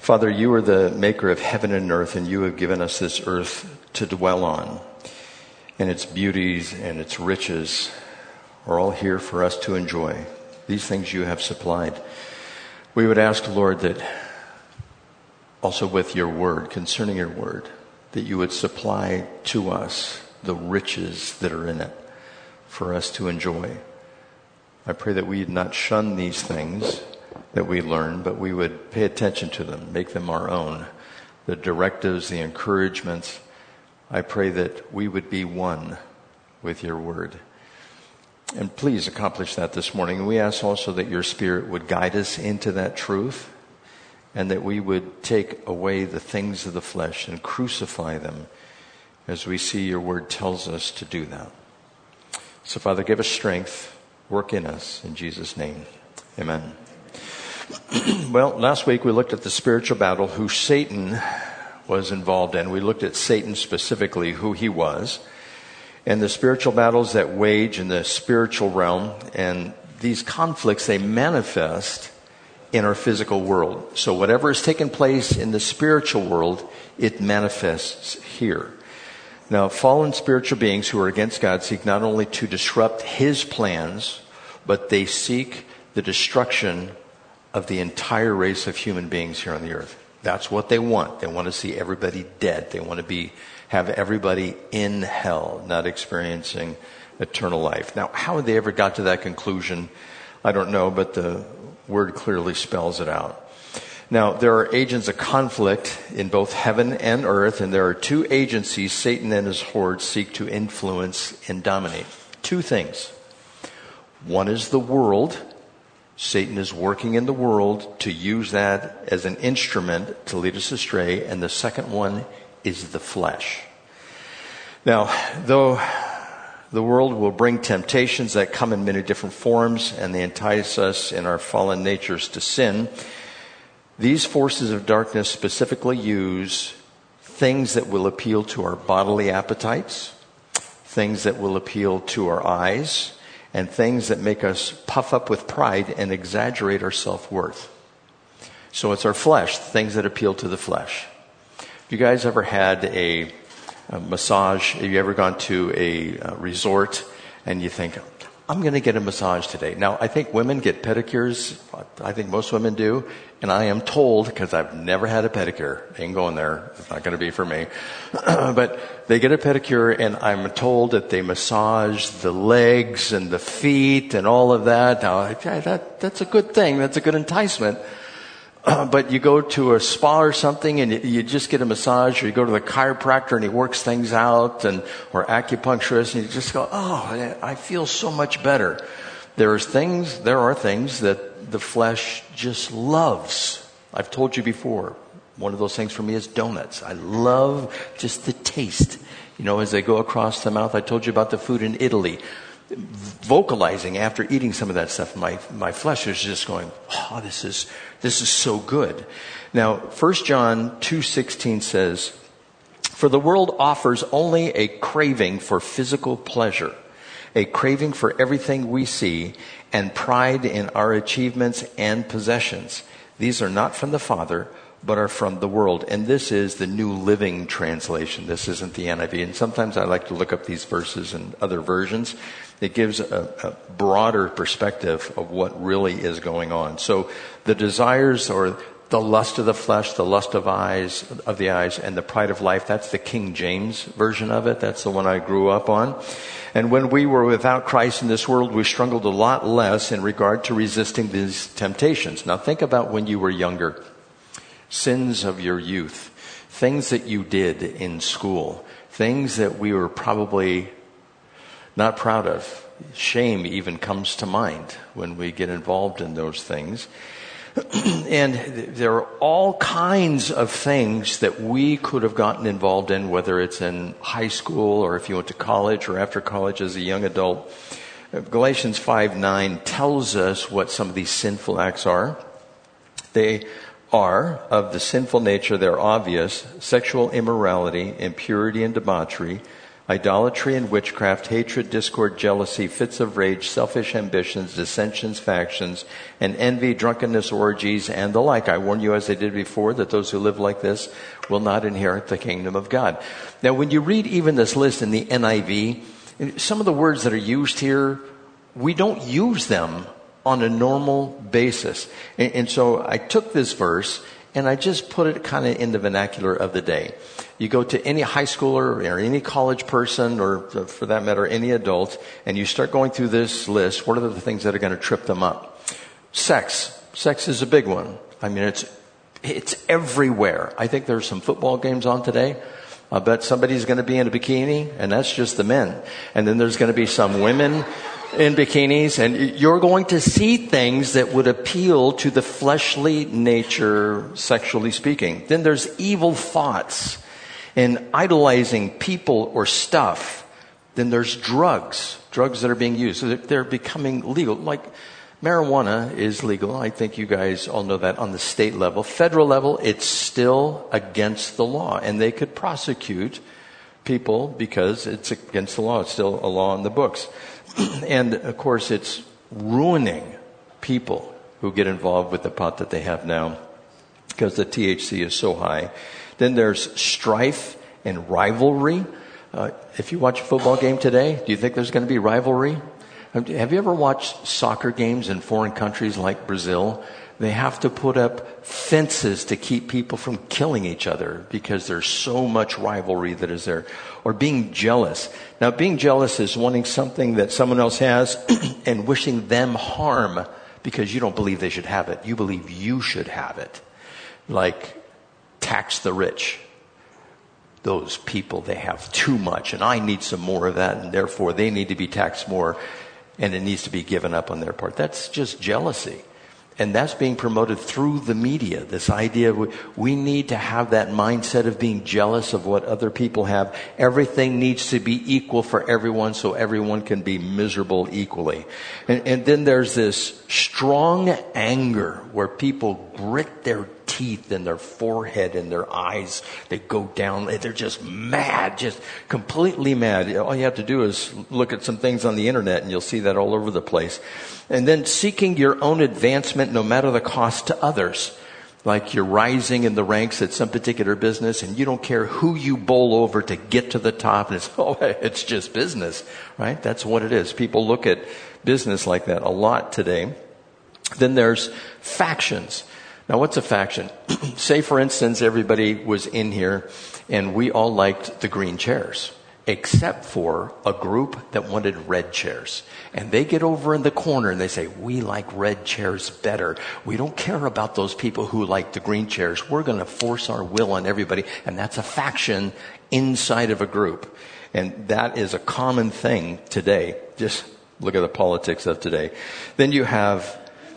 Father, you are the maker of heaven and earth, and you have given us this earth to dwell on. And its beauties and its riches are all here for us to enjoy. These things you have supplied. We would ask, Lord, that also with your word, concerning your word, that you would supply to us the riches that are in it for us to enjoy. I pray that we would not shun these things that we learn, but we would pay attention to them, make them our own. The directives, the encouragements. I pray that we would be one with your word. And please accomplish that this morning. And we ask also that your Spirit would guide us into that truth, and that we would take away the things of the flesh and crucify them as we see your word tells us to do that. So, Father, give us strength, work in us, in Jesus' name. Amen. Well, last week we looked at the spiritual battle who Satan was involved in. We looked at Satan specifically, who he was, and the spiritual battles that wage in the spiritual realm. And these conflicts, they manifest in our physical world. So whatever is taking place in the spiritual world, it manifests here. Now, fallen spiritual beings who are against God seek not only to disrupt his plans, but they seek the destruction of the entire race of human beings here on the earth. That's what they want. They want to see everybody dead. They want to have everybody in hell, not experiencing eternal life. Now, how they ever got to that conclusion, I don't know, but the word clearly spells it out. Now, there are agents of conflict in both heaven and earth, and there are two agencies Satan and his horde seek to influence and dominate. Two things. One is the world. Satan is working in the world to use that as an instrument to lead us astray. And the second one is the flesh. Now, though the world will bring temptations that come in many different forms, and they entice us in our fallen natures to sin, these forces of darkness specifically use things that will appeal to our bodily appetites, things that will appeal to our eyes, and things that make us puff up with pride and exaggerate our self-worth. So it's our flesh, things that appeal to the flesh. Have you guys ever had a massage? Have you ever gone to a resort and you think, I'm going to get a massage today? Now, I think women get pedicures. I think most women do. And I am told, because I've never had a pedicure, ain't going there, it's not going to be for me, but they get a pedicure, and I'm told that they massage the legs and the feet and all of that. Now, that's a good thing. That's a good enticement. But you go to a spa or something and you just get a massage, or you go to the chiropractor and he works things out, or acupuncturist, and you just go, oh, I feel so much better. There are things that the flesh just loves. I've told you before, one of those things for me is donuts. I love just the taste. As they go across the mouth. I told you about the food in Italy. Vocalizing after eating some of that stuff, my flesh is just going, oh, this is so good. Now, 1 John 2:16 says, for the world offers only a craving for physical pleasure, a craving for everything we see, and pride in our achievements and possessions. These are not from the Father, but are from the world. And this is the New Living Translation. This isn't the NIV. And sometimes I like to look up these verses in other versions. It gives a broader perspective of what really is going on. So the desires, or the lust of the flesh, the lust of the eyes, and the pride of life, that's the King James version of it. That's the one I grew up on. And when we were without Christ in this world, we struggled a lot less in regard to resisting these temptations. Now think about when you were younger. Sins of your youth. Things that you did in school. Things that we were probably not proud of. Shame even comes to mind when we get involved in those things. And there are all kinds of things that we could have gotten involved in, whether it's in high school or if you went to college or after college as a young adult. Galatians 5:9 tells us what some of these sinful acts are. They are of the sinful nature. They're obvious: sexual immorality, impurity and debauchery, idolatry and witchcraft, hatred, discord, jealousy, fits of rage, selfish ambitions, dissensions, factions, and envy, drunkenness, orgies, and the like. I warn you, as I did before, that those who live like this will not inherit the kingdom of God. Now, when you read even this list in the NIV, some of the words that are used here, we don't use them on a normal basis. And so I took this verse and I just put it kind of in the vernacular of the day. You go to any high schooler or any college person, or for that matter, any adult, and you start going through this list, what are the things that are going to trip them up? Sex. Sex is a big one. I mean, it's everywhere. I think there's some football games on today. I bet somebody's going to be in a bikini, and that's just the men. And then there's going to be some women in bikinis, and you're going to see things that would appeal to the fleshly nature, sexually speaking. Then there's evil thoughts and idolizing people or stuff. Then there's drugs that are being used. So they're becoming legal. Like marijuana is legal. I think you guys all know that on the state level. Federal level, it's still against the law, and they could prosecute people because it's against the law. It's still a law in the books. And, of course, it's ruining people who get involved with the pot that they have now because the THC is so high. Then there's strife and rivalry. If you watch a football game today, do you think there's going to be rivalry? Have you ever watched soccer games in foreign countries like Brazil? They have to put up fences to keep people from killing each other because there's so much rivalry that is there. Or being jealous. Now, being jealous is wanting something that someone else has and wishing them harm because you don't believe they should have it. You believe you should have it. Like tax the rich. Those people, they have too much and I need some more of that, and therefore they need to be taxed more and it needs to be given up on their part. That's just jealousy. And that's being promoted through the media. This idea of we need to have that mindset of being jealous of what other people have. Everything needs to be equal for everyone so everyone can be miserable equally. And then there's this strong anger where people grit their teeth in their forehead and their eyes. They go down. They're just mad, just completely mad. All you have to do is look at some things on the internet and you'll see that all over the place. And then seeking your own advancement no matter the cost to others. Like you're rising in the ranks at some particular business and you don't care who you bowl over to get to the top. And it's just business, right? That's what it is. People look at business like that a lot today. Then there's factions. Now, what's a faction? Say, for instance, everybody was in here and we all liked the green chairs, except for a group that wanted red chairs. And they get over in the corner and they say, we like red chairs better. We don't care about those people who like the green chairs. We're going to force our will on everybody. And that's a faction inside of a group. And that is a common thing today. Just look at the politics of today. Then you have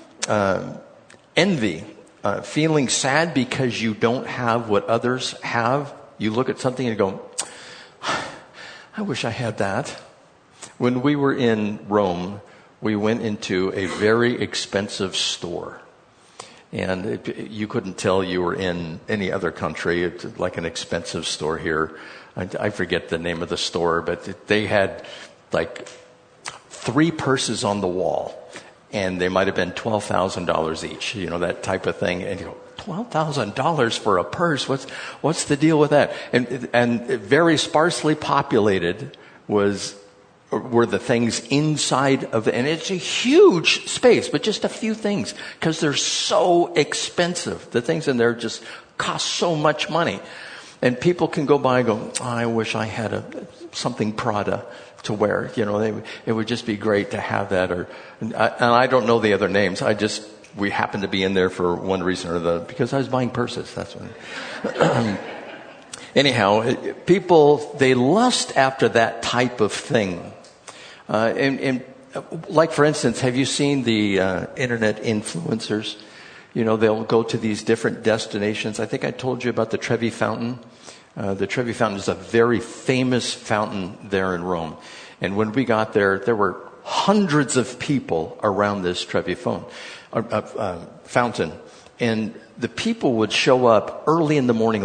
envy. Feeling sad because you don't have what others have. You look at something and you go, I wish I had that. When we were in Rome, we went into a very expensive store. And you couldn't tell you were in any other country. It's like an expensive store here. I forget the name of the store, but they had like 3 purses on the wall. And they might have been $12,000 each, that type of thing. And you go, $12,000 for a purse? What's the deal with that? And very sparsely populated were the things inside of it. And it's a huge space, but just a few things because they're so expensive. The things in there just cost so much money. And people can go by and go, I wish I had something Prada to wear. It would just be great to have that. And I don't know the other names. We happened to be in there for one reason or the because I was buying purses. That's what. Anyhow, people, they lust after that type of thing. And like, for instance, have you seen the internet influencers? They'll go to these different destinations. I think I told you about the Trevi Fountain. The Trevi Fountain is a very famous fountain there in Rome. And when we got there, there were hundreds of people around this Trevi fountain. And the people would show up early in the morning, like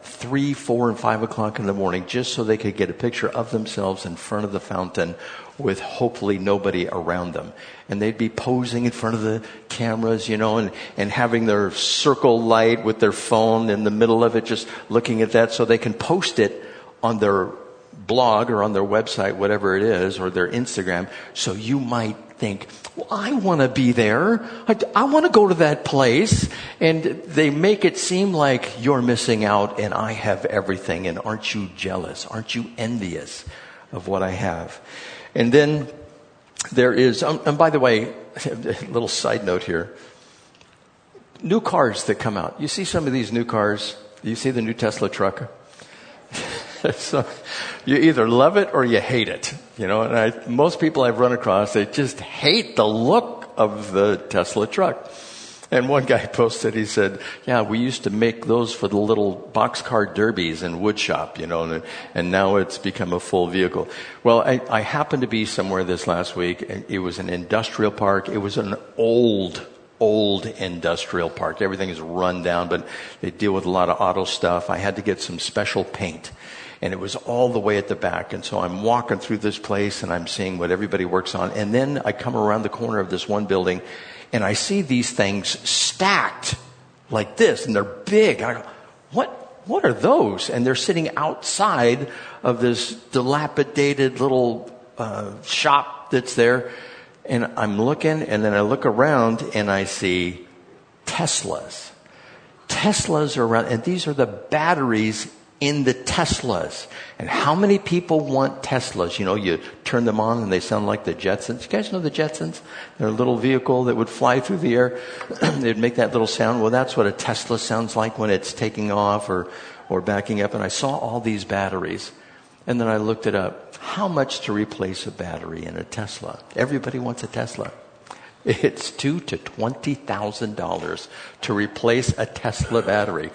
3, 4, and 5 o'clock in the morning just so they could get a picture of themselves in front of the fountain with hopefully nobody around them. And they'd be posing in front of the cameras, and having their circle light with their phone in the middle of it, just looking at that so they can post it on their blog or on their website, whatever it is, or their Instagram. So you might think, well, I want to be there. I want to go to that place. And they make it seem like you're missing out and I have everything. And aren't you jealous? Aren't you envious of what I have? And then there is, and by the way, a little side note here. New cars that come out. You see some of these new cars. You see the new Tesla truck. So you either love it or you hate it, and most people I've run across, they just hate the look of the Tesla truck. And one guy posted, he said, yeah, we used to make those for the little boxcar derbies in wood shop, and now it's become a full vehicle. Well, I happened to be somewhere this last week, and it was an industrial park. It was an old industrial park. Everything is run down, but they deal with a lot of auto stuff. I had to get some special paint. And it was all the way at the back. And so I'm walking through this place and I'm seeing what everybody works on. And then I come around the corner of this one building and I see these things stacked like this. And they're big. And I go, what are those? And they're sitting outside of this dilapidated little shop that's there. And I'm looking, and then I look around and I see Teslas. Teslas are around, and these are the batteries in the Teslas. And how many people want Teslas? You turn them on and they sound like the Jetsons. You guys know the Jetsons? They're a little vehicle that would fly through the air. They'd make that little sound. Well, that's what a Tesla sounds like when it's taking off or backing up. And I saw all these batteries. And then I looked it up. How much to replace a battery in a Tesla? Everybody wants a Tesla. It's $2,000 to $20,000 to replace a Tesla battery.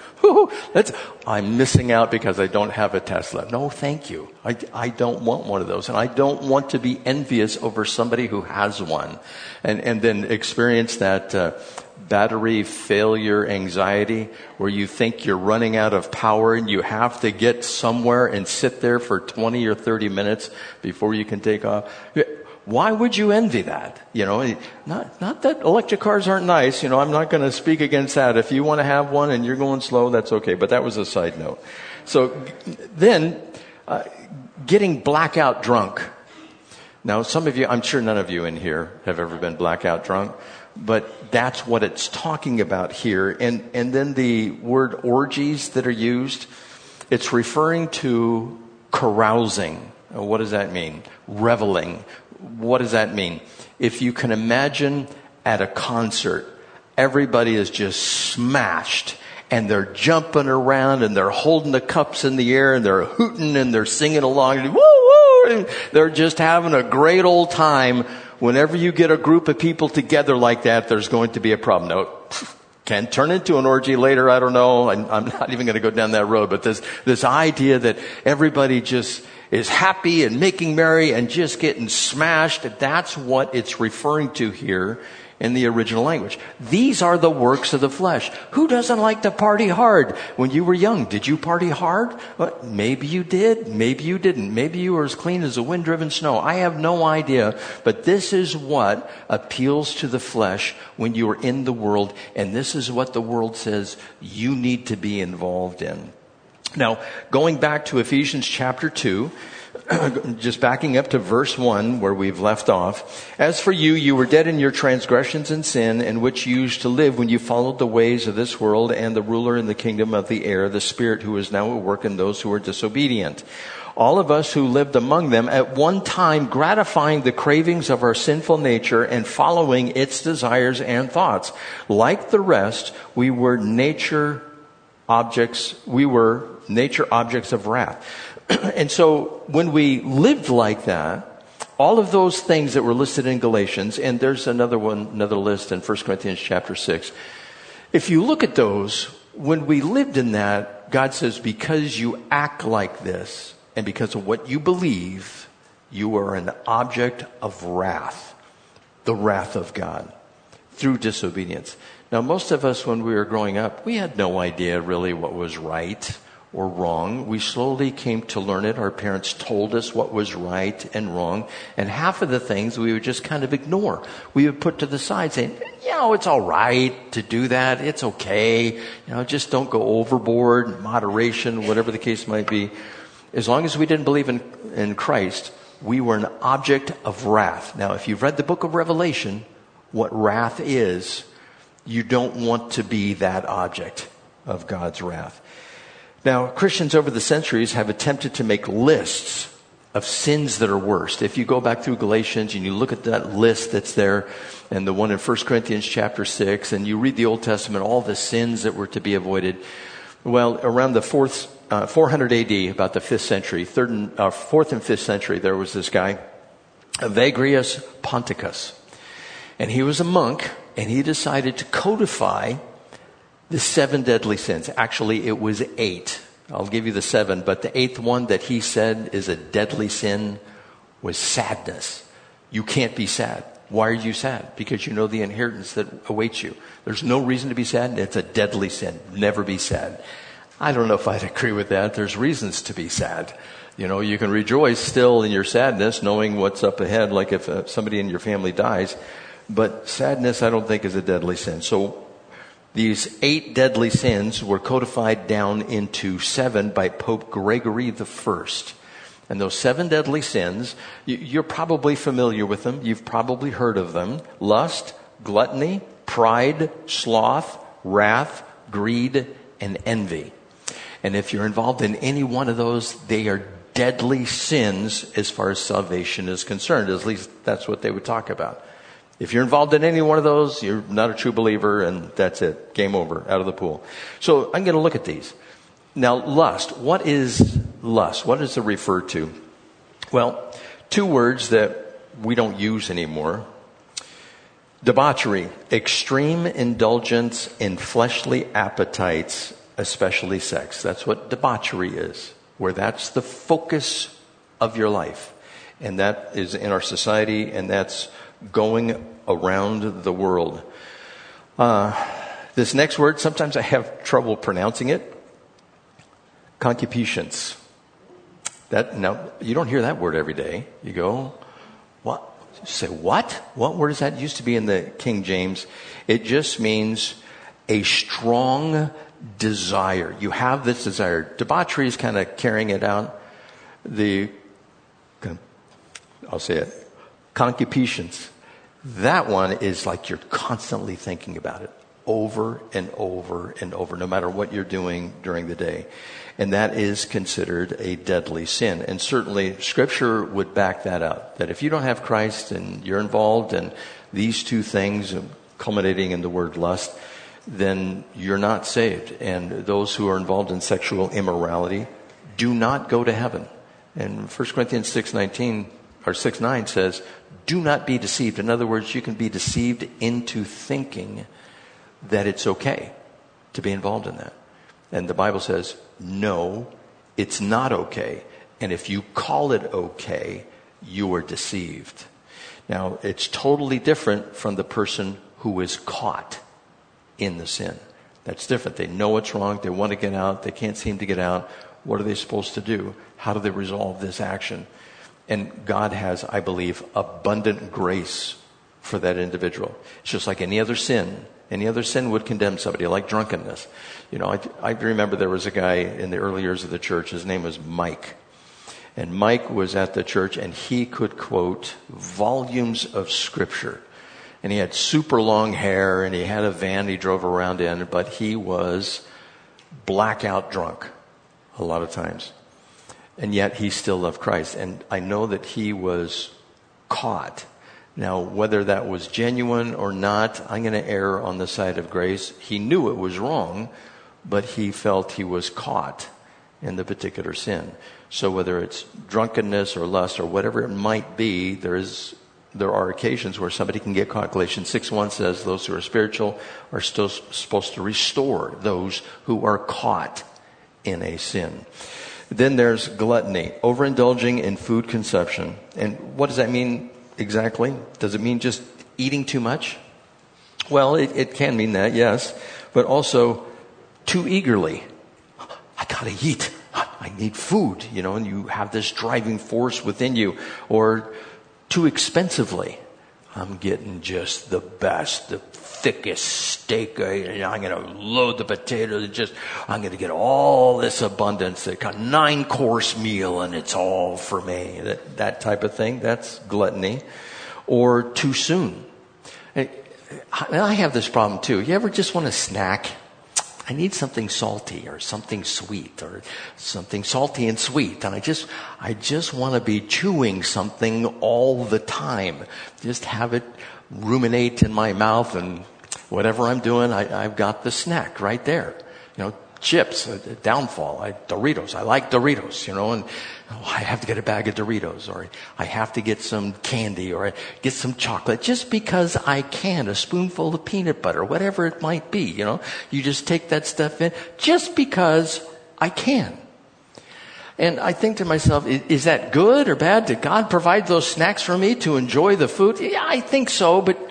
I'm missing out because I don't have a Tesla. No, thank you. I don't want one of those. And I don't want to be envious over somebody who has one. And then experience that battery failure anxiety where you think you're running out of power and you have to get somewhere and sit there for 20 or 30 minutes before you can take off. Why would you envy that? Not that electric cars aren't nice. I'm not going to speak against that. If you want to have one and you're going slow, that's okay. But that was a side note. So then, getting blackout drunk. Now, some of you, I'm sure none of you in here have ever been blackout drunk, but that's what it's talking about here. And then the word orgies that are used, it's referring to carousing. What does that mean? Reveling. What does that mean? If you can imagine at a concert, everybody is just smashed and they're jumping around and they're holding the cups in the air and they're hooting and they're singing along and woo woo, and they're just having a great old time. Whenever you get a group of people together like that, there's going to be a problem. Now, can turn into an orgy later, I don't know. I'm not even going to go down that road, but this idea that everybody just is happy and making merry and just getting smashed. That's what it's referring to here in the original language. These are the works of the flesh. Who doesn't like to party hard? When you were young, did you party hard? Well, maybe you did. Maybe you didn't. Maybe you were as clean as the wind-driven snow. I have no idea. But this is what appeals to the flesh when you are in the world. And this is what the world says you need to be involved in. Now, going back to Ephesians chapter 2, just backing up to verse 1 where we've left off. As for you, you were dead in your transgressions and sin, in which you used to live when you followed the ways of this world and the ruler in the kingdom of the air, the Spirit who is now at work in those who are disobedient. All of us who lived among them at one time gratifying the cravings of our sinful nature and following its desires and thoughts. Like the rest, we were nature objects of wrath. And so when we lived like that, all of those things that were listed in Galatians, and there's another list in 1 Corinthians chapter 6. If you look at those, when we lived in that, God says, because you act like this and because of what you believe, you are an object of wrath, the wrath of God through disobedience. Now, most of us, when we were growing up, we had no idea really what was right or wrong. We slowly came to learn it. Our parents told us what was right and wrong. And half of the things we would just kind of ignore. We would put to the side saying, it's all right to do that. It's okay. Just don't go overboard, moderation, whatever the case might be. As long as we didn't believe in Christ, we were an object of wrath. Now, if you've read the book of Revelation, what wrath is, you don't want to be that object of God's wrath. Now, Christians over the centuries have attempted to make lists of sins that are worst. If you go back through Galatians and you look at that list that's there, and the one in 1 Corinthians chapter 6, and you read the Old Testament, all the sins that were to be avoided. Well, around the 400 AD, about the 5th century, 4th and 5th century, there was this guy, Evagrius Ponticus. And he was a monk, and he decided to codify the 7 deadly sins. Actually, it was 8. I'll give you the 7, but the 8th one that he said is a deadly sin was sadness. You can't be sad. Why are you sad? Because you know the inheritance that awaits you. There's no reason to be sad. It's a deadly sin. Never be sad. I don't know if I'd agree with that. There's reasons to be sad. You can rejoice still in your sadness, knowing what's up ahead, like if somebody in your family dies. But sadness, I don't think, is a deadly sin. So these 8 deadly sins were codified down into 7 by Pope Gregory I. And those 7 deadly sins, you're probably familiar with them. You've probably heard of them. Lust, gluttony, pride, sloth, wrath, greed, and envy. And if you're involved in any one of those, they are deadly sins as far as salvation is concerned. At least that's what they would talk about. If you're involved in any one of those, you're not a true believer, and that's it. Game over. Out of the pool. So I'm going to look at these. Now, lust. What is lust? What does it refer to? Well, 2 words that we don't use anymore. Debauchery. Extreme indulgence in fleshly appetites, especially sex. That's what debauchery is, where that's the focus of your life. And that is in our society, and that's going around the world. This next word, sometimes I have trouble pronouncing it. Concupiscence. Now, you don't hear that word every day. You go, what? You say, what? What word is that? It used to be in the King James. It just means a strong desire. You have this desire. Debauchery is kind of carrying it out. I'll say it. Concupiscence. That one is like you're constantly thinking about it over and over and over, no matter what you're doing during the day. And that is considered a deadly sin. And certainly Scripture would back that up. That if you don't have Christ and you're involved in these 2 things, culminating in the word lust, then you're not saved. And those who are involved in sexual immorality do not go to heaven. And 1 Corinthians 6:9 says, do not be deceived. In other words, you can be deceived into thinking that it's okay to be involved in that. And the Bible says, no, it's not okay. And if you call it okay, you are deceived. Now, it's totally different from the person who is caught in the sin. That's different. They know it's wrong. They want to get out. They can't seem to get out. What are they supposed to do? How do they resolve this action? And God has, I believe, abundant grace for that individual. It's just like any other sin. Any other sin would condemn somebody, like drunkenness. I remember there was a guy in the early years of the church. His name was Mike. And Mike was at the church, and he could quote volumes of Scripture. And he had super long hair, and he had a van he drove around in, but he was blackout drunk a lot of times. And yet he still loved Christ. And I know that he was caught. Now, whether that was genuine or not, I'm going to err on the side of grace. He knew it was wrong, but he felt he was caught in the particular sin. So whether it's drunkenness or lust or whatever it might be, there are occasions where somebody can get caught. Galatians 6:1 says those who are spiritual are still supposed to restore those who are caught in a sin. Then there's gluttony, overindulging in food consumption. And what does that mean exactly? Does it mean just eating too much? Well, it can mean that, yes. But also too eagerly. I gotta eat. I need food, and you have this driving force within you. Or too expensively. I'm getting just the best, the thickest steak. I'm going to load the potatoes. I'm going to get all this abundance. They got 9-course meal and it's all for me. That type of thing. That's gluttony. Or too soon. I have this problem too. You ever just want to snack? I need something salty or something sweet or something salty and sweet. And I just want to be chewing something all the time. Just have it ruminate in my mouth, and whatever I'm doing, I've got the snack right there. Chips, downfall. Doritos. I like Doritos, and I have to get a bag of Doritos, or I have to get some candy, or get some chocolate, just because I can. A spoonful of peanut butter, whatever it might be, You just take that stuff in, just because I can. And I think to myself, is that good or bad? Did God provide those snacks for me to enjoy the food? Yeah, I think so, but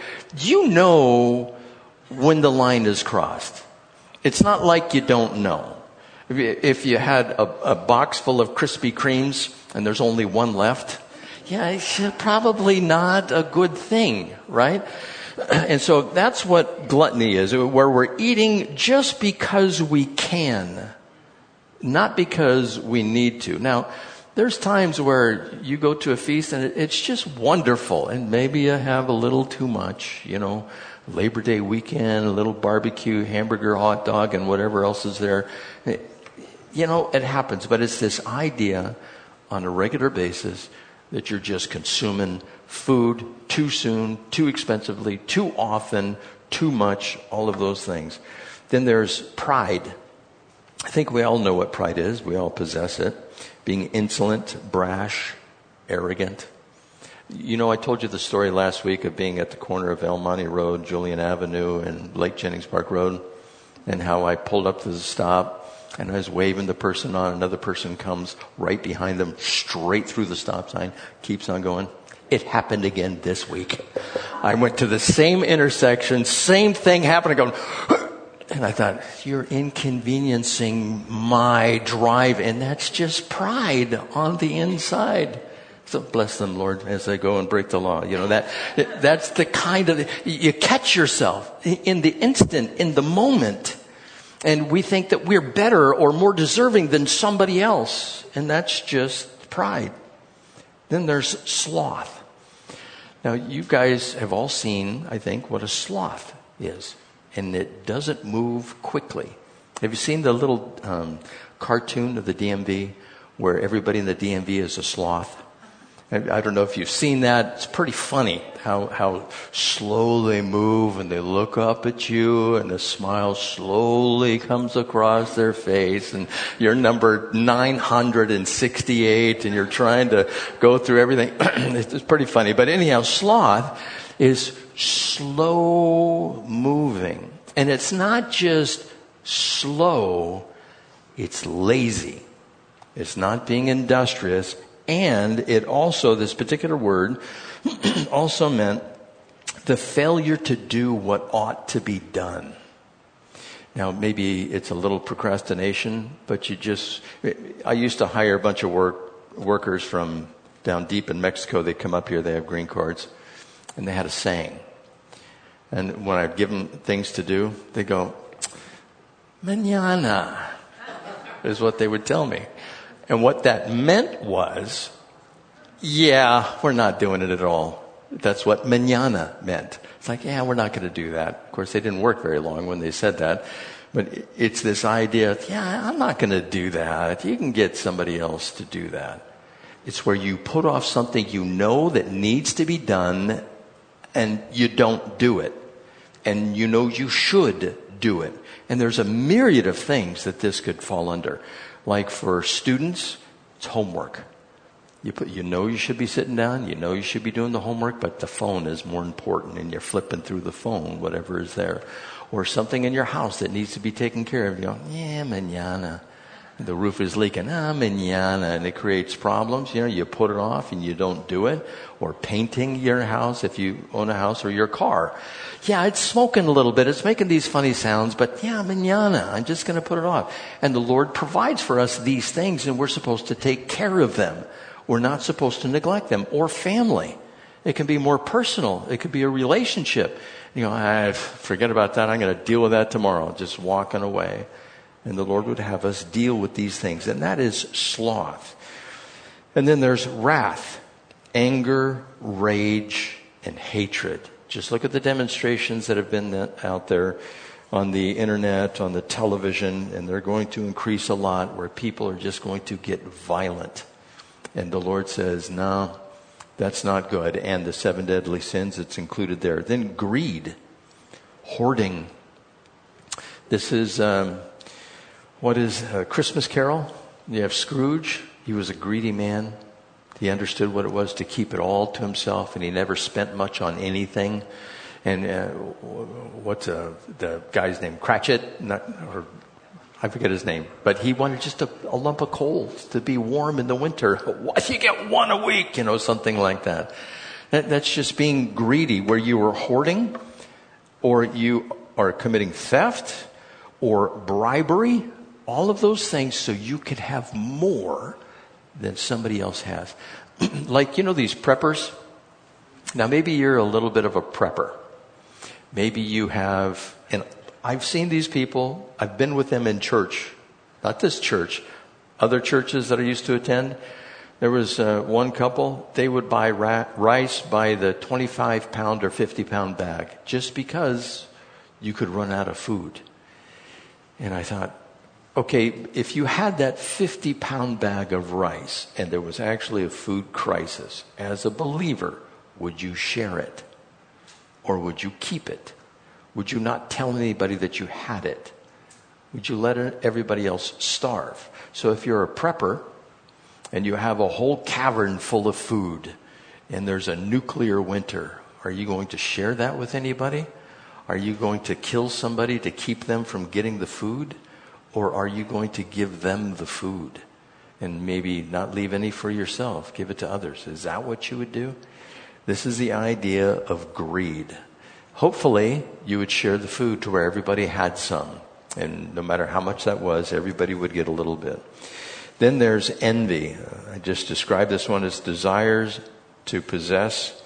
when the line is crossed. It's not like you don't know. If you had a box full of Krispy Kremes and there's only one left, it's probably not a good thing, right? And so that's what gluttony is, where we're eating just because we can, not because we need to. Now, there's times where you go to a feast and it's just wonderful, and maybe you have a little too much, Labor Day weekend, a little barbecue, hamburger, hot dog, and whatever else is there. It happens, but it's this idea on a regular basis that you're just consuming food too soon, too expensively, too often, too much, all of those things. Then there's pride. I think we all know what pride is. We all possess it. Being insolent, brash, arrogant. I told you the story last week of being at the corner of El Monte Road, Julian Avenue, and Lake Jennings Park Road, and how I pulled up to the stop, and I was waving the person on. Another person comes right behind them, straight through the stop sign, keeps on going. It happened again this week. I went to the same intersection, same thing happened. I go, and I thought, you're inconveniencing my drive, and that's just pride on the inside. So bless them, Lord, as they go and break the law. That's the kind of, you catch yourself in the instant, in the moment. And we think that we're better or more deserving than somebody else. And that's just pride. Then there's sloth. Now, you guys have all seen, I think, what a sloth is. And it doesn't move quickly. Have you seen the little cartoon of the DMV where everybody in the DMV is a sloth? I don't know if you've seen that. It's pretty funny how slow they move, and they look up at you, and a smile slowly comes across their face, and you're number 968 and you're trying to go through everything. It's pretty funny. But anyhow, sloth is slow moving. And it's not just slow, it's lazy. It's not being industrious. And it also, this particular word, also meant the failure to do what ought to be done. Now, maybe it's a little procrastination, but I used to hire a bunch of workers from down deep in Mexico. They come up here, they have green cards, and they had a saying. And when I'd give them things to do, they go, mañana, is what they would tell me. And what that meant was, we're not doing it at all. That's what mañana meant. It's like, we're not going to do that. Of course, they didn't work very long when they said that. But it's this idea of, I'm not going to do that. You can get somebody else to do that. It's where you put off something you know that needs to be done, and you don't do it. And you know you should do it. And there's a myriad of things that this could fall under. Like for students, it's homework. You know you should be sitting down, you know you should be doing the homework, but the phone is more important, and you're flipping through the phone, whatever is there. Or something in your house that needs to be taken care of. You go, mañana. The roof is leaking. Mañana. And it creates problems. You put it off and you don't do it. Or painting your house if you own a house, or your car. Yeah, it's smoking a little bit. It's making these funny sounds, but mañana. I'm just going to put it off. And the Lord provides for us these things, and we're supposed to take care of them. We're not supposed to neglect them. Or family. It can be more personal. It could be a relationship. I forget about that. I'm going to deal with that tomorrow. Just walking away. And the Lord would have us deal with these things. And that is sloth. And then there's wrath, anger, rage, and hatred. Just look at the demonstrations that have been out there on the internet, on the television, and they're going to increase a lot, where people are just going to get violent. And the Lord says, no, that's not good. And the 7 deadly sins, it's included there. Then greed, hoarding. This is, what is a Christmas Carol? You have Scrooge. He was a greedy man. He understood what it was to keep it all to himself, and he never spent much on anything. And what's the guy's name? Cratchit? I forget his name. But he wanted just a lump of coal to be warm in the winter. What? You get one a week, something like that. That's just being greedy, where you are hoarding, or you are committing theft, or bribery. All of those things so you could have more than somebody else has. Like, these preppers. Now, maybe you're a little bit of a prepper. Maybe you have, and I've seen these people. I've been with them in church. Not this church. Other churches that I used to attend. There was one couple. They would buy rice by the 25-pound or 50-pound bag. Just because you could run out of food. And I thought, okay, if you had that 50-pound bag of rice and there was actually a food crisis, as a believer, would you share it? Or would you keep it? Would you not tell anybody that you had it? Would you let everybody else starve? So if you're a prepper and you have a whole cavern full of food and there's a nuclear winter, are you going to share that with anybody? Are you going to kill somebody to keep them from getting the food? Or are you going to give them the food and maybe not leave any for yourself? Give it to others. Is that what you would do? This is the idea of greed. Hopefully, you would share the food to where everybody had some. And no matter how much that was, everybody would get a little bit. Then there's envy. I just described this one as desires to possess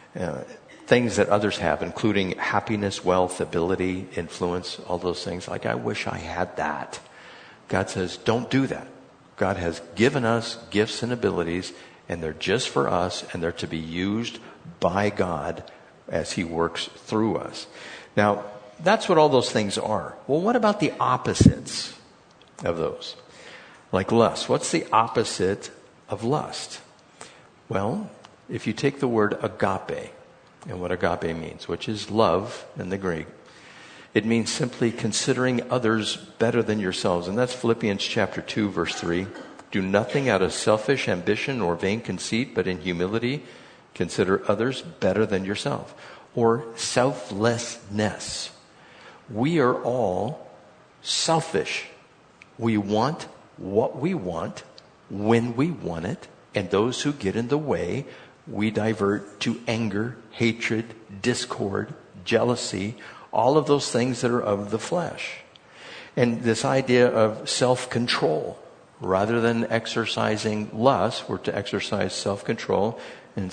things that others have, including happiness, wealth, ability, influence, all those things. Like, I wish I had that. God says, don't do that. God has given us gifts and abilities, and they're just for us, and they're to be used by God as He works through us. Now, that's what all those things are. Well, what about the opposites of those? Like lust. What's the opposite of lust? Well, if you take the word agape, and what agape means, which is love in the Greek, it means simply considering others better than yourselves. And that's Philippians chapter 2, verse 3. Do nothing out of selfish ambition or vain conceit, but in humility consider others better than yourself. Or selflessness. We are all selfish. We want what we want, when we want it, and those who get in the way, we divert to anger, hatred, discord, jealousy, all of those things that are of the flesh. And this idea of self-control, rather than exercising lust, we're to exercise self-control and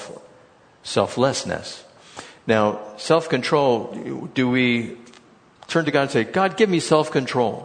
selflessness. Now, self-control, do we turn to God and say, God, give me self-control?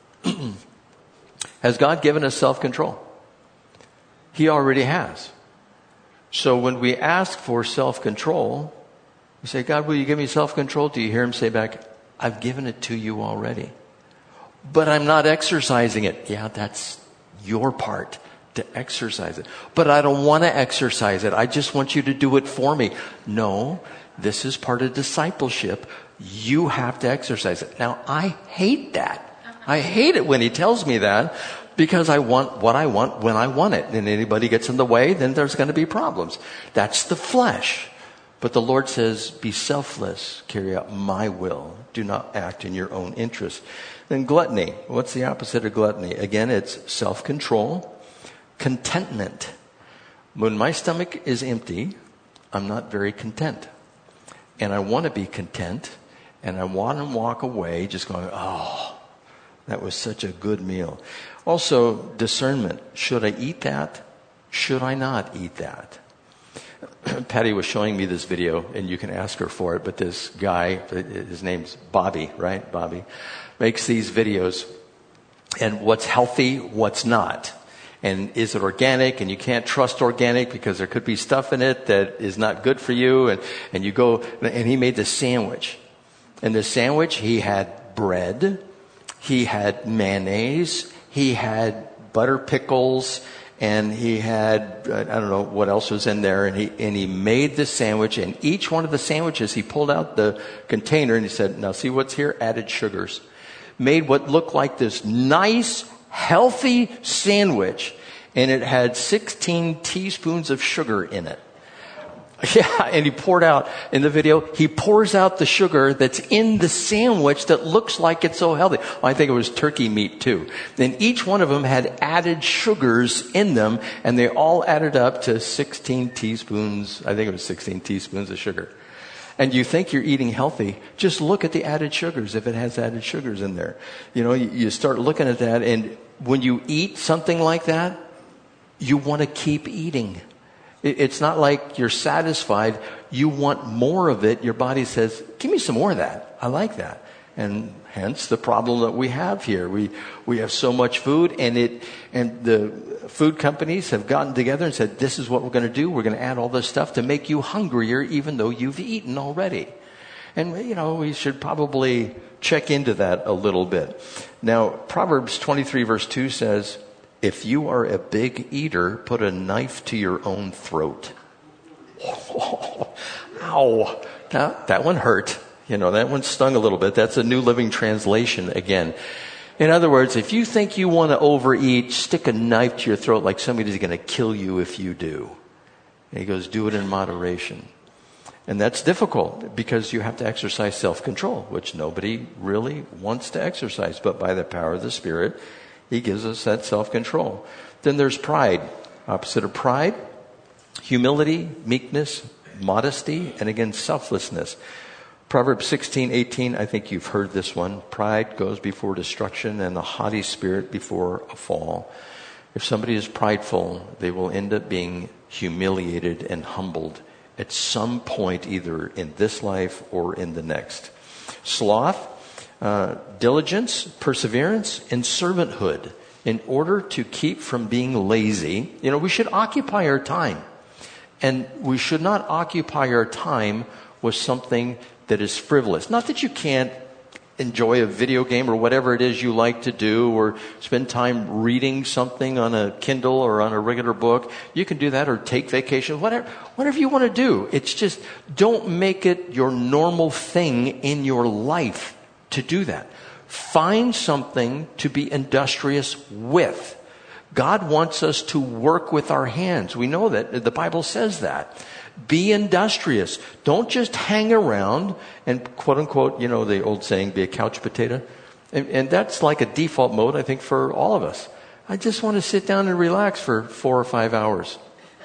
Has God given us self-control? He already has. So when we ask for self-control, we say, God, will you give me self-control? Do you hear Him say back, I've given it to you already. But I'm not exercising it. Yeah, that's your part, to exercise it. But I don't want to exercise it. I just want you to do it for me. No, this is part of discipleship. You have to exercise it. Now, I hate that. I hate it when He tells me that, because I want what I want when I want it. And anybody gets in the way, then there's going to be problems. That's the flesh. But the Lord says, be selfless, carry out my will. Do not act in your own interest. Then gluttony. What's the opposite of gluttony? Again, it's self-control, contentment. When my stomach is empty, I'm not very content. And I want to be content, and I want to walk away just going, oh, that was such a good meal. Also, discernment. Should I eat that? Should I not eat that? Patty was showing me this video, and you can ask her for it, but this guy, his name's Bobby, right? Bobby, makes these videos, and what's healthy, what's not. And is it organic? And you can't trust organic because there could be stuff in it that is not good for you. And you go, and he made this sandwich. And the sandwich, he had bread, he had mayonnaise, he had butter pickles, and he had, I don't know what else was in there. And he made this sandwich, and each one of the sandwiches, he pulled out the container and he said, now see what's here? Added sugars. Made what looked like this nice, healthy sandwich, and it had 16 teaspoons of sugar in it. Yeah, and he poured out, in the video, he pours out the sugar that's in the sandwich that looks like it's so healthy. Well, I think it was turkey meat too. And each one of them had added sugars in them, and they all added up to 16 teaspoons, I think it was 16 teaspoons of sugar. And you think you're eating healthy, just look at the added sugars, if it has added sugars in there. You know, you start looking at that, and when you eat something like that, you want to keep eating. It's not like you're satisfied. You want more of it. Your body says, give me some more of that. I like that. And hence the problem that we have here. We have so much food, and the food companies have gotten together and said, this is what we're going to do. We're going to add all this stuff to make you hungrier even though you've eaten already. And, you know, we should probably check into that a little bit. Now, Proverbs 23 verse 2 says, if you are a big eater, put a knife to your own throat. Oh, ow. That one hurt. You know, that one stung a little bit. That's a New Living Translation again. In other words, if you think you want to overeat, stick a knife to your throat like somebody's going to kill you if you do. And he goes, do it in moderation. And that's difficult because you have to exercise self-control, which nobody really wants to exercise. But by the power of the Spirit, he gives us that self-control. Then there's pride. Opposite of pride, humility, meekness, modesty, and again, selflessness. Proverbs 16:18, I think you've heard this one. Pride goes before destruction and the haughty spirit before a fall. If somebody is prideful, they will end up being humiliated and humbled at some point, either in this life or in the next. Sloth, diligence, perseverance, and servanthood. In order to keep from being lazy, you know, we should occupy our time. And we should not occupy our time with something that is frivolous. Not that you can't enjoy a video game or whatever it is you like to do, or spend time reading something on a Kindle or on a regular book. You can do that, or take vacation, whatever you want to do. It's just, don't make it your normal thing in your life to do that. Find something to be industrious with. God wants us to work with our hands. We know that. The Bible says that. Be industrious. Don't just hang around and, quote unquote, you know, the old saying, be a couch potato. And that's like a default mode, I think, for all of us. I just want to sit down and relax for 4 or 5 hours.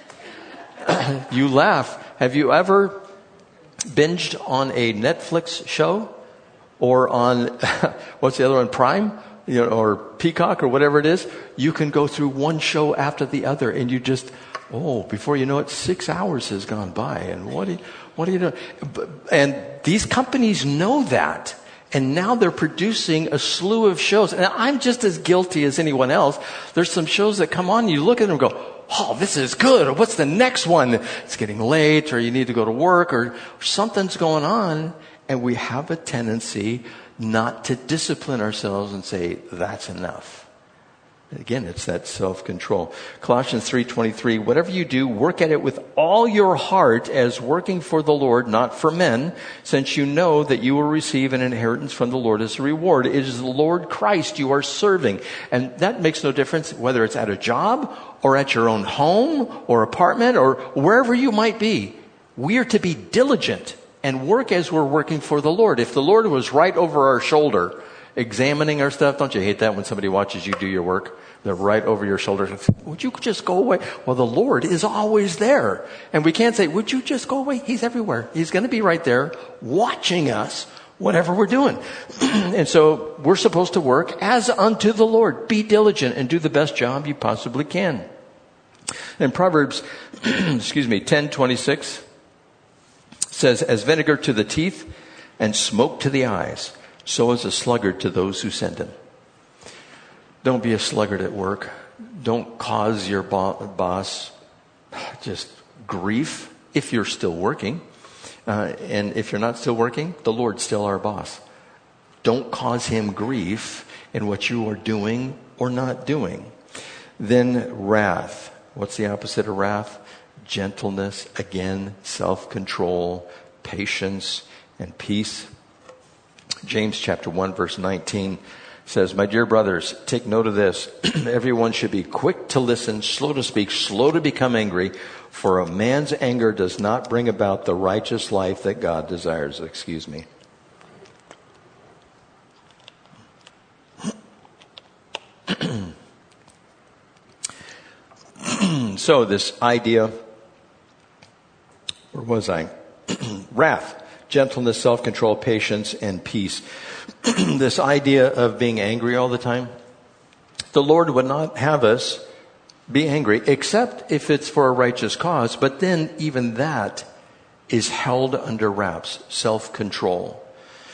You laugh. Have you ever binged on a Netflix show? Or on, what's the other one, Prime? You know, or Peacock or whatever it is? You can go through one show after the other, and you just, before you know it, 6 hours has gone by. And what are you doing? And these companies know that. And now they're producing a slew of shows. And I'm just as guilty as anyone else. There's some shows that come on, and you look at them and go, oh, this is good. Or what's the next one? It's getting late, or you need to go to work, or something's going on. And we have a tendency not to discipline ourselves and say, that's enough. Again, it's that self-control. Colossians 3:23, whatever you do, work at it with all your heart as working for the Lord, not for men, since you know that you will receive an inheritance from the Lord as a reward. It is the Lord Christ you are serving. And that makes no difference whether it's at a job or at your own home or apartment or wherever you might be. We are to be diligent and work as we're working for the Lord. If the Lord was right over our shoulder, examining our stuff, don't you hate that when somebody watches you do your work? They're right over your shoulder. Would you just go away? Well, the Lord is always there. And we can't say, would you just go away? He's everywhere. He's going to be right there watching us, whatever we're doing. And so we're supposed to work as unto the Lord. Be diligent and do the best job you possibly can. And Proverbs, 10:26 says, as vinegar to the teeth and smoke to the eyes, so is a sluggard to those who send him. Don't be a sluggard at work. Don't cause your boss just grief if you're still working. And if you're not still working, the Lord's still our boss. Don't cause him grief in what you are doing or not doing. Then wrath. What's the opposite of wrath? Gentleness, again, self-control, patience, and peace. James chapter 1, verse 19 says, my dear brothers, take note of this. Everyone should be quick to listen, slow to speak, slow to become angry, for a man's anger does not bring about the righteous life that God desires. Excuse me. So this idea, where was I? Wrath, gentleness, self-control, patience, and peace. This idea of being angry all the time. The Lord would not have us be angry, except if it's for a righteous cause. But then even that is held under wraps, self-control.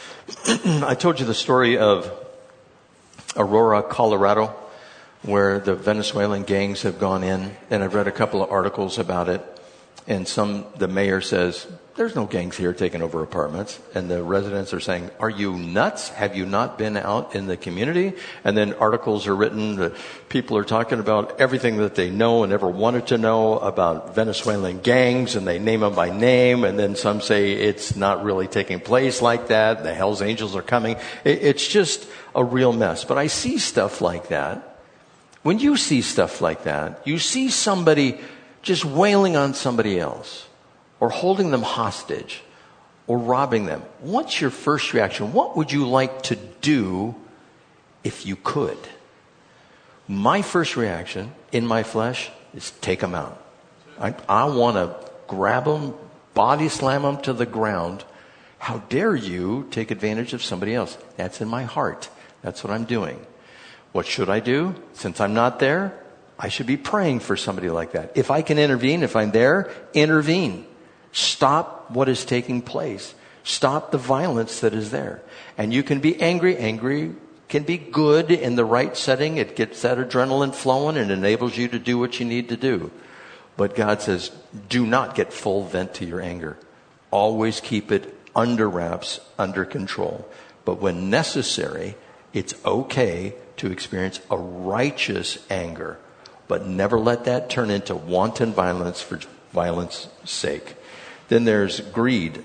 I told you the story of Aurora, Colorado, where the Venezuelan gangs have gone in, and I've read a couple of articles about it. And the mayor says, there's no gangs here taking over apartments. And the residents are saying, are you nuts? Have you not been out in the community? And then articles are written that people are talking about everything that they know and ever wanted to know about Venezuelan gangs, and they name them by name. And then some say it's not really taking place like that. The Hells Angels are coming. It's just a real mess. But I see stuff like that. When you see stuff like that, you see somebody just wailing on somebody else, or holding them hostage, or robbing them. What's your first reaction? What would you like to do if you could? My first reaction in my flesh is take them out. I want to grab them, body slam them to the ground. How dare you take advantage of somebody else? That's in my heart. That's what I'm doing. What should I do? Since I'm not there, I should be praying for somebody like that. If I can intervene, if I'm there, intervene. Stop what is taking place. Stop the violence that is there. And you can be angry. Angry can be good in the right setting. It gets that adrenaline flowing and enables you to do what you need to do. But God says, do not get full vent to your anger. Always keep it under wraps, under control. But when necessary, it's okay to experience a righteous anger. But never let that turn into wanton violence for violence sake. Then there's greed.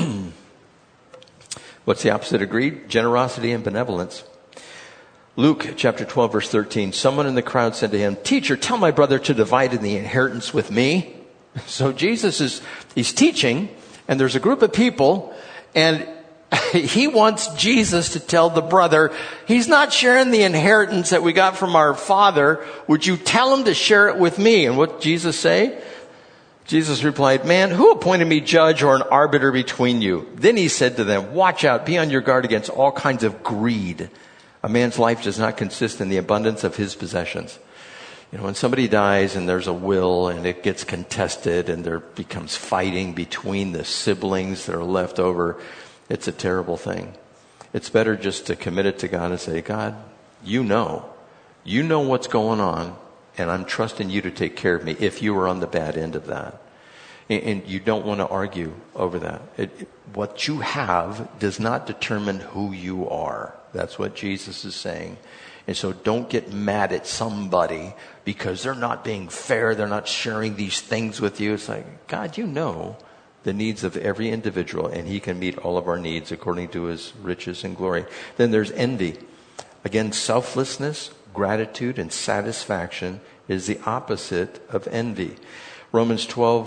What's the opposite of greed? Generosity and benevolence. Luke chapter 12, verse 13. Someone in the crowd said to him, Teacher, tell my brother to divide in the inheritance with me. So he's teaching, and there's a group of people, and he wants Jesus to tell the brother, he's not sharing the inheritance that we got from our father. Would you tell him to share it with me? And what did Jesus say? Jesus replied, Man, who appointed me judge or an arbiter between you? Then he said to them, Watch out, be on your guard against all kinds of greed. A man's life does not consist in the abundance of his possessions. You know, when somebody dies and there's a will and it gets contested and there becomes fighting between the siblings that are left over, it's a terrible thing. It's better just to commit it to God and say, God, you know what's going on, and I'm trusting you to take care of me if you were on the bad end of that. And you don't want to argue over that. What you have does not determine who you are. That's what Jesus is saying. And so don't get mad at somebody because they're not being fair. They're not sharing these things with you. It's like, God, you know the needs of every individual, and he can meet all of our needs according to his riches and glory. Then there's envy. Again, selflessness, gratitude, and satisfaction is the opposite of envy. Romans 12,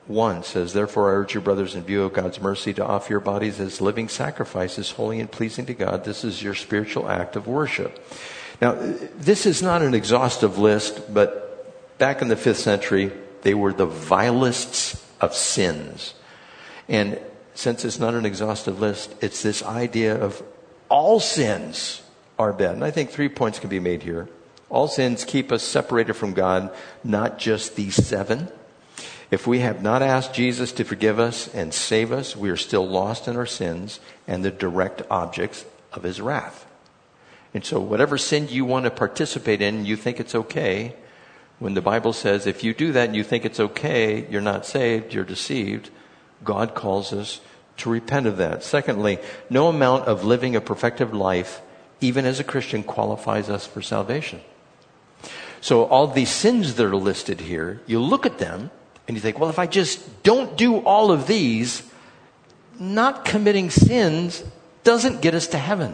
1 says, therefore I urge you, brothers, in view of God's mercy, to offer your bodies as living sacrifices, holy and pleasing to God. This is your spiritual act of worship. Now, this is not an exhaustive list, but back in the 5th century, they were the vilest of sins. And since it's not an exhaustive list, it's this idea of all sins are bad. And I think 3 points can be made here. All sins keep us separated from God, not just these 7. If we have not asked Jesus to forgive us and save us, we are still lost in our sins and the direct objects of his wrath. And so whatever sin you want to participate in, you think it's okay. When the Bible says if you do that and you think it's okay, you're not saved, you're deceived. God calls us to repent of that. Secondly, no amount of living a perfected life, even as a Christian, qualifies us for salvation. So all these sins that are listed here, you look at them and you think, well, if I just don't do all of these, not committing sins doesn't get us to heaven.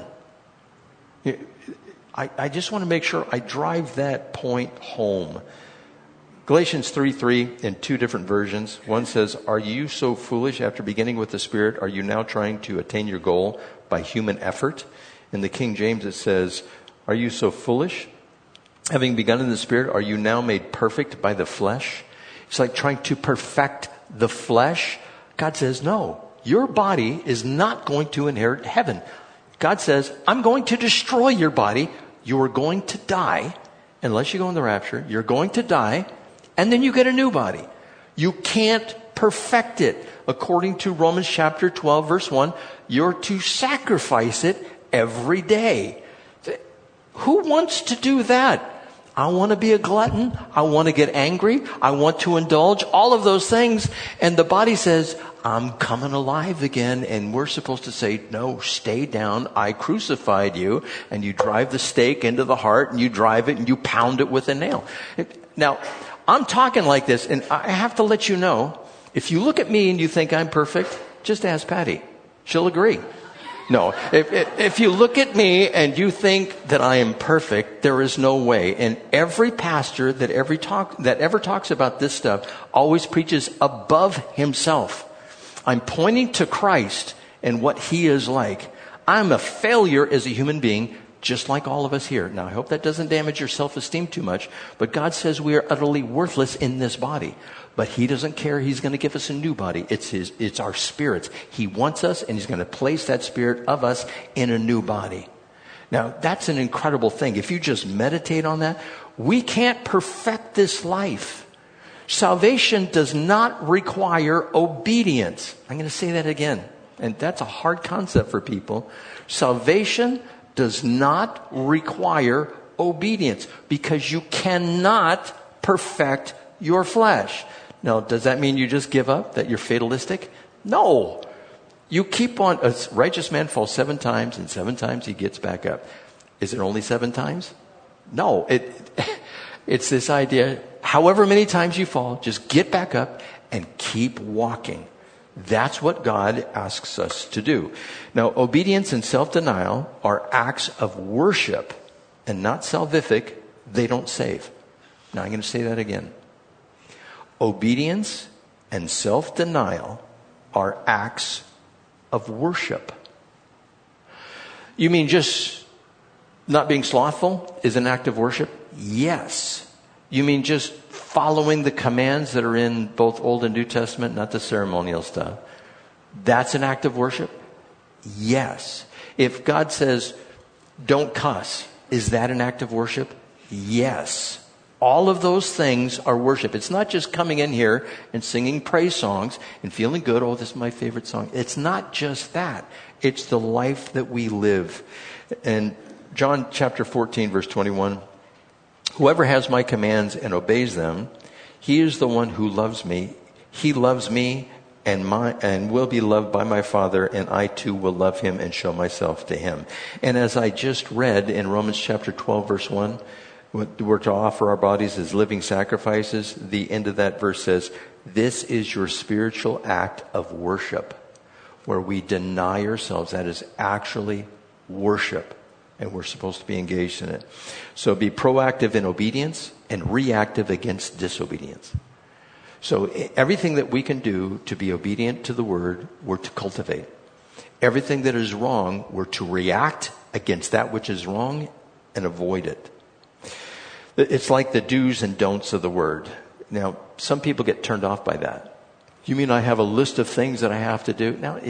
I just want to make sure I drive that point home. Galatians 3:3 in 2 different versions. One says, are you so foolish? After beginning with the Spirit, are you now trying to attain your goal by human effort? In the King James it says, are you so foolish? Having begun in the Spirit, are you now made perfect by the flesh? It's like trying to perfect the flesh. God says, no, your body is not going to inherit heaven. God says, I'm going to destroy your body. You are going to die. Unless you go in the rapture, you're going to die. And then you get a new body. You can't perfect it. According to Romans chapter 12, verse 1, you're to sacrifice it every day. Who wants to do that? I want to be a glutton. I want to get angry. I want to indulge. All of those things. And the body says, I'm coming alive again. And we're supposed to say, no, stay down. I crucified you. And you drive the stake into the heart and you drive it and you pound it with a nail. Now, I'm talking like this, and I have to let you know, if you look at me and you think I'm perfect, just ask Patty. She'll agree. No, if you look at me and you think that I am perfect, there is no way. And every pastor that ever talks about this stuff always preaches above himself. I'm pointing to Christ and what he is like. I'm a failure as a human being, just like all of us here. Now, I hope that doesn't damage your self-esteem too much, but God says we are utterly worthless in this body. But he doesn't care. He's going to give us a new body. It's our spirits. He wants us, and he's going to place that spirit of us in a new body. Now, that's an incredible thing. If you just meditate on that, we can't perfect this life. Salvation does not require obedience. I'm going to say that again. And that's a hard concept for people. Salvation does not require obedience because you cannot perfect your flesh. Now, does that mean you just give up, that you're fatalistic? No. You keep on. A righteous man falls 7 times, and 7 times he gets back up. Is it only 7 times? No. It's this idea, however many times you fall, just get back up and keep walking. That's what God asks us to do. Now, obedience and self-denial are acts of worship and not salvific. They don't save. Now, I'm going to say that again. Obedience and self-denial are acts of worship. You mean just not being slothful is an act of worship? Yes. You mean just following the commands that are in both Old and New Testament, not the ceremonial stuff? That's an act of worship? Yes. If God says, don't cuss, is that an act of worship? Yes. All of those things are worship. It's not just coming in here and singing praise songs and feeling good. Oh, this is my favorite song. It's not just that. It's the life that we live. And John chapter 14, verse 21, whoever has my commands and obeys them, he is the one who loves me. He loves me and will be loved by my Father, and I too will love him and show myself to him. And as I just read in Romans chapter 12, verse 1, we're to offer our bodies as living sacrifices. The end of that verse says, this is your spiritual act of worship, where we deny ourselves. That is actually worship, and we're supposed to be engaged in it. So be proactive in obedience and reactive against disobedience. So everything that we can do to be obedient to the word, we're to cultivate. Everything that is wrong, we're to react against that which is wrong and avoid it. It's like the do's and don'ts of the word. Now, some people get turned off by that. You mean I have a list of things that I have to do? Now,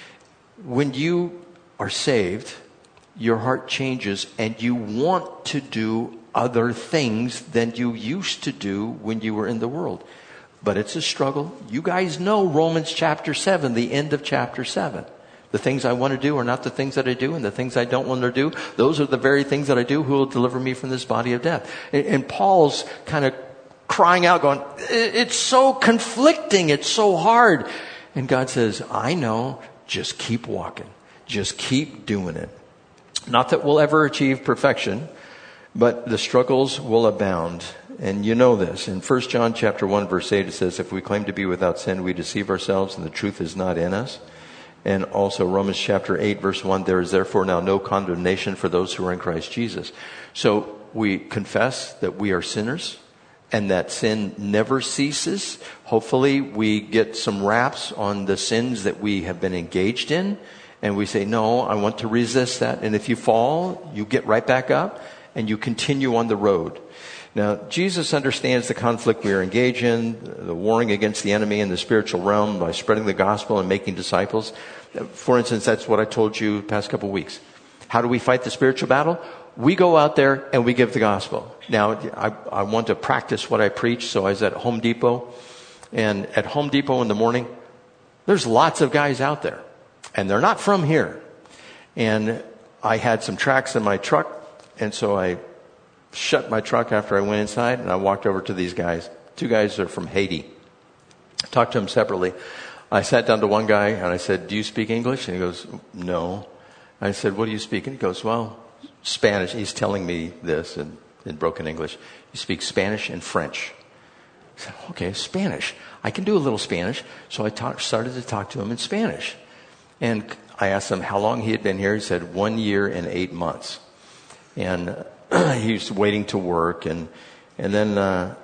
when you are saved, your heart changes and you want to do other things than you used to do when you were in the world. But it's a struggle. You guys know Romans chapter 7, the end of chapter 7. The things I want to do are not the things that I do, and the things I don't want to do, those are the very things that I do who will deliver me from this body of death. And Paul's kind of crying out, going, it's so conflicting, it's so hard. And God says, I know, just keep walking. Just keep doing it. Not that we'll ever achieve perfection, but the struggles will abound. And you know this. In 1 John chapter 1, verse 8, it says, if we claim to be without sin, we deceive ourselves and the truth is not in us. And also Romans chapter 8, verse 1, there is therefore now no condemnation for those who are in Christ Jesus. So we confess that we are sinners and that sin never ceases. Hopefully we get some raps on the sins that we have been engaged in. And we say, no, I want to resist that. And if you fall, you get right back up and you continue on the road. Now, Jesus understands the conflict we are engaged in, the warring against the enemy in the spiritual realm by spreading the gospel and making disciples. For instance, that's what I told you the past couple of weeks. How do we fight the spiritual battle? We go out there and we give the gospel. Now, I want to practice what I preach, so I was at Home Depot. And at Home Depot in the morning, there's lots of guys out there. And they're not from here. And I had some tracts in my truck, and so I shut my truck after I went inside, and I walked over to these guys. Two guys are from Haiti. I talked to them separately. I sat down to one guy, and I said, do you speak English? And he goes, no. I said, what do you speak? And he goes, well, Spanish. He's telling me this in broken English. He speaks Spanish and French. I said, okay, Spanish. I can do a little Spanish. So I started to talk to him in Spanish. And I asked him how long he had been here. He said 1 year and 8 months. And he was waiting to work. And then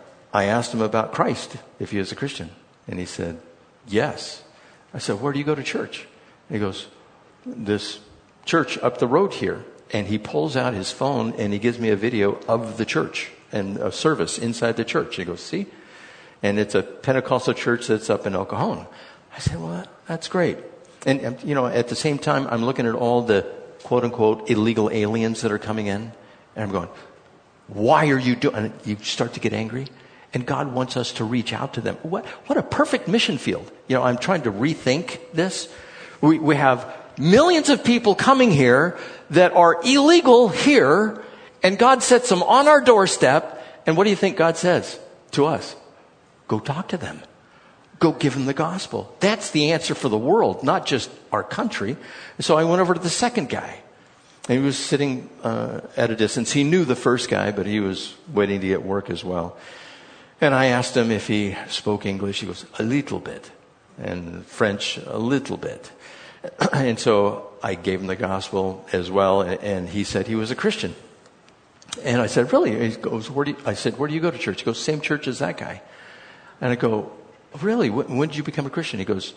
I asked him about Christ, if he was a Christian. And he said, yes. I said, where do you go to church? And he goes, this church up the road here. And he pulls out his phone and he gives me a video of the church and a service inside the church. He goes, see? And it's a Pentecostal church that's up in El Cajon. I said, well, that's great. And, you know, at the same time, I'm looking at all the quote-unquote illegal aliens that are coming in. And I'm going, why are you doing? And you start to get angry. And God wants us to reach out to them. What a perfect mission field. You know, I'm trying to rethink this. We have millions of people coming here that are illegal here. And God sets them on our doorstep. And what do you think God says to us? Go talk to them. Go give them the gospel. That's the answer for the world, not just our country. So I went over to the second guy. And he was sitting at a distance. He knew the first guy, but he was waiting to get work as well. And I asked him if he spoke English. He goes, a little bit. And French, a little bit. And so I gave him the gospel as well. And he said he was a Christian. And I said, really? He goes, I said, where do you go to church? He goes, same church as that guy. And I go, really? When did you become a Christian? He goes,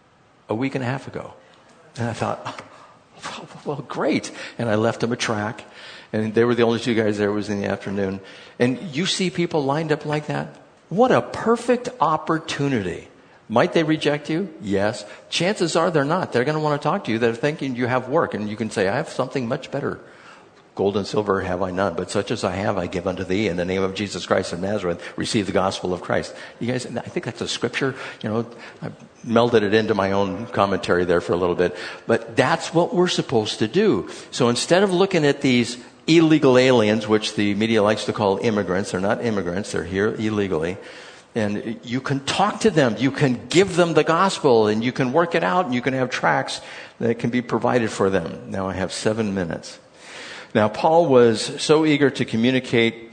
a week and a half ago. And I thought, well, great. And I left him a tract. And they were the only two guys there. It was in the afternoon. And you see people lined up like that? What a perfect opportunity. Might they reject you? Yes. Chances are they're not. They're going to want to talk to you. They're thinking you have work. And you can say, I have something much better. Gold and silver have I none, but such as I have I give unto thee in the name of Jesus Christ of Nazareth. Receive the gospel of Christ. You guys, I think that's a scripture. You know, I melded it into my own commentary there for a little bit. But that's what we're supposed to do. So instead of looking at these illegal aliens, which the media likes to call immigrants, they're not immigrants, they're here illegally. And you can talk to them, you can give them the gospel, and you can work it out, and you can have tracts that can be provided for them. Now I have 7 minutes. Now, Paul was so eager to communicate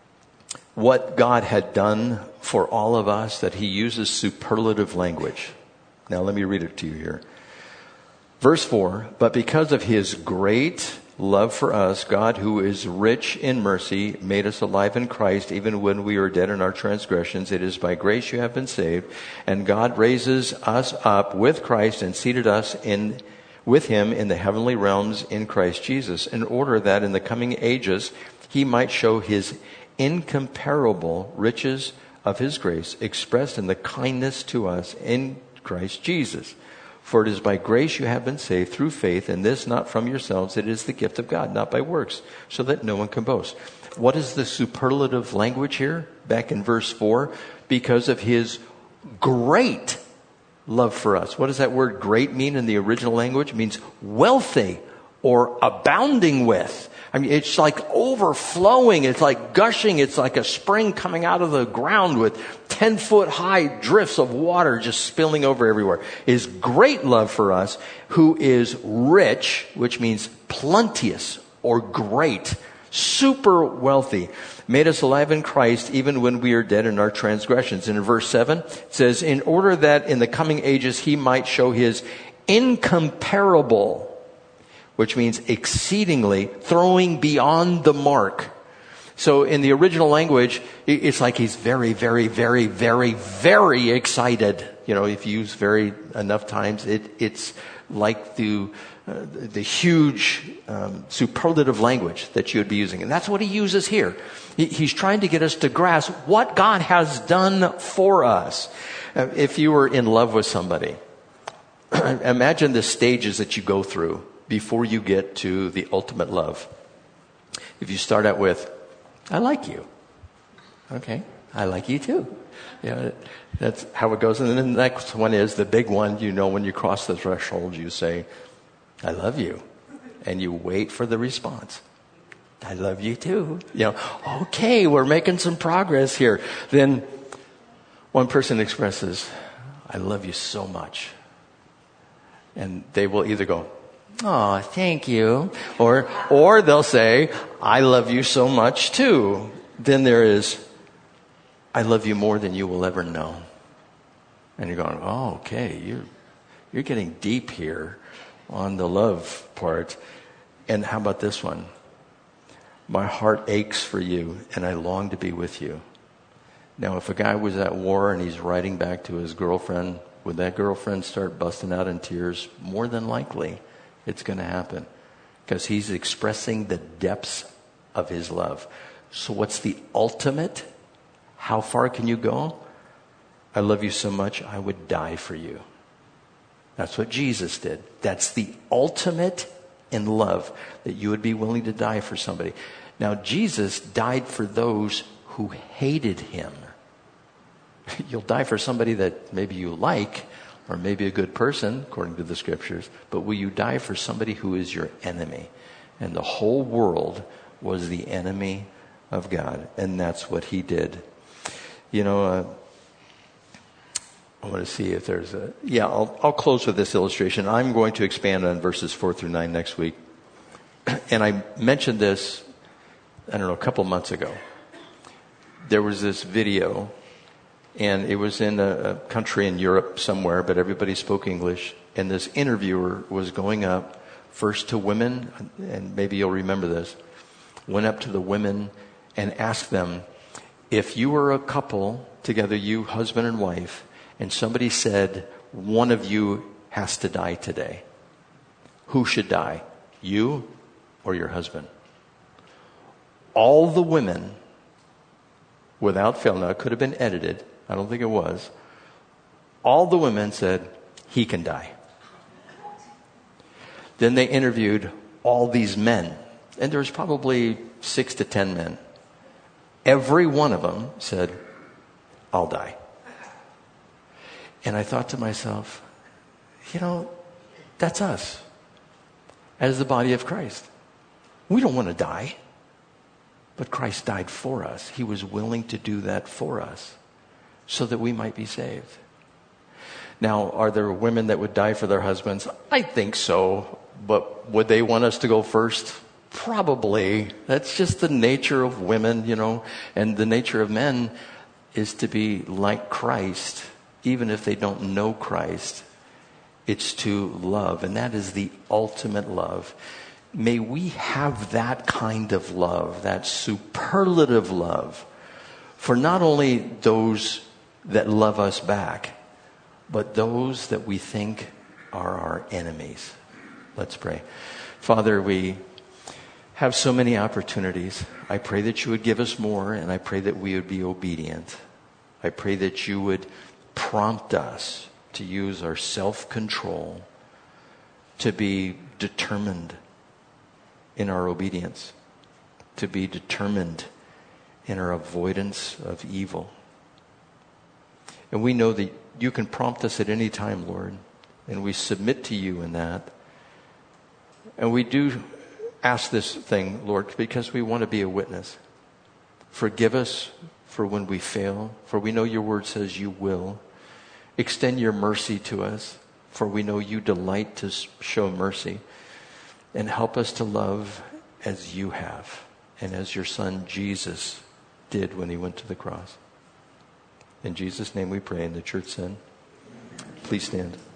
what God had done for all of us that he uses superlative language. Now, let me read it to you here. Verse 4, but because of his great love for us, God, who is rich in mercy, made us alive in Christ, even when we were dead in our transgressions. It is by grace you have been saved. And God raises us up with Christ and seated us with him in the heavenly realms in Christ Jesus, in order that in the coming ages he might show his incomparable riches of his grace expressed in the kindness to us in Christ Jesus. For it is by grace you have been saved through faith, and this not from yourselves. It is the gift of God, not by works, so that no one can boast. What is the superlative language here? Back in verse 4, because of his great love for us. What does that word great mean in the original language? It means wealthy or abounding with. I mean, it's like overflowing. It's like gushing. It's like a spring coming out of the ground with 10-foot high drifts of water just spilling over everywhere. His great love for us, who is rich, which means plenteous or great, super wealthy, made us alive in Christ even when we are dead in our transgressions. And in verse 7, it says, in order that in the coming ages he might show his incomparable, which means exceedingly, throwing beyond the mark. So in the original language, it's like he's very, very, very, very, very excited. You know, if you use very enough times, it's like the huge superlative language that you would be using. And that's what he uses here. He's trying to get us to grasp what God has done for us. If you were in love with somebody, imagine the stages that you go through before you get to the ultimate love. If you start out with, I like you. Okay, I like you too. Yeah, that's how it goes. And then the next one is the big one. You know, when you cross the threshold, you say, I love you. And you wait for the response. I love you too. You know, okay, we're making some progress here. Then one person expresses, I love you so much. And they will either go, oh, thank you. Or they'll say, I love you so much too. Then there is, I love you more than you will ever know. And you're going, oh, okay, you're getting deep here on the love part. And how about this one? My heart aches for you and I long to be with you. Now, if a guy was at war and he's writing back to his girlfriend, would that girlfriend start busting out in tears? More than likely. It's going to happen because he's expressing the depths of his love. So what's the ultimate? How far can you go? I love you so much, I would die for you. That's what Jesus did. That's the ultimate in love, that you would be willing to die for somebody. Now, Jesus died for those who hated him. You'll die for somebody that maybe you like, or maybe a good person, according to the scriptures, but will you die for somebody who is your enemy? And the whole world was the enemy of God, and that's what he did. You know, I want to see if there's I'll close with this illustration. I'm going to expand on verses 4 through 9 next week. And I mentioned this, I don't know, a couple months ago. There was this video, and it was in a country in Europe somewhere, but everybody spoke English. And this interviewer was going up first to women, and maybe you'll remember this, went up to the women and asked them, if you were a couple together, you husband and wife, and somebody said, one of you has to die today, who should die? You or your husband? All the women, without fail, now it could have been edited, I don't think it was, all the women said, he can die. Then they interviewed all these men, and there was probably 6 to 10 men. Every one of them said, I'll die. And I thought to myself, you know, that's us as the body of Christ. We don't want to die, but Christ died for us. He was willing to do that for us so that we might be saved. Now, are there women that would die for their husbands? I think so, but would they want us to go first? Probably. That's just the nature of women, you know, and the nature of men is to be like Christ. Even if they don't know Christ, it's to love. And that is the ultimate love. may we have that kind of love, that superlative love, for not only those that love us back, but those that we think are our enemies. Let's pray. Father, we have so many opportunities. I pray that you would give us more, and I pray that we would be obedient. I pray that you would prompt us to use our self-control, to be determined in our obedience, to be determined in our avoidance of evil. And we know that you can prompt us at any time, Lord, and we submit to you in that. And we do ask this thing, Lord, because we want to be a witness. Forgive us for when we fail, for we know your word says you will. Extend your mercy to us, for we know you delight to show mercy. And help us to love as you have, and as your son Jesus did when he went to the cross. In Jesus' name we pray, and the church said, please stand.